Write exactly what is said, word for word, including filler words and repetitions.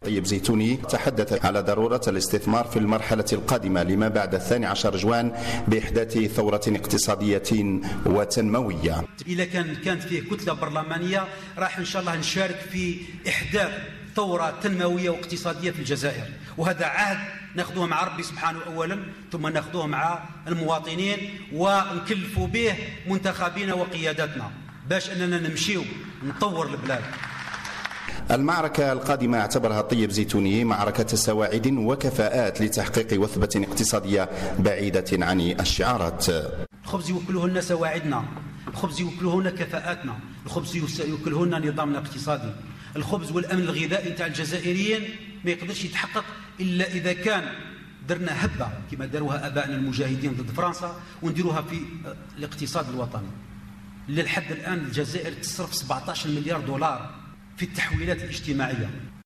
طيب زيتوني تحدث على ضرورة الاستثمار في المرحلة القادمة لما بعد الثاني عشر جوان بإحداث ثورة اقتصادية وتنموية. إذا كان كانت فيه كتلة برلمانية راح إن شاء الله نشارك في إحداث ثورة تنموية واقتصادية في الجزائر، وهذا عهد ناخذوه مع ربي سبحانه أولا، ثم ناخذوه مع المواطنين ونكلفوا به منتخبين وقياداتنا باش أننا نمشيو نطور البلاد. المعركة القادمة اعتبرها الطيب زيتوني معركة سواعد وكفاءات لتحقيق وثبة اقتصادية بعيدة عن الشعارات. الخبز يوكله لنا سواعدنا، الخبز يوكله لنا كفاءاتنا، الخبز يوكله لنا نظامنا الاقتصادي. الخبز والأمن الغذائي نتاع الجزائريين ما يقدرش يتحقق إلا إذا كان درنا هبة كما داروها أبائنا المجاهدين ضد فرنسا ونديروها في الاقتصاد الوطني. للحد الآن الجزائر تصرف سبعة عشر مليار دولار في التحويلات الاجتماعية.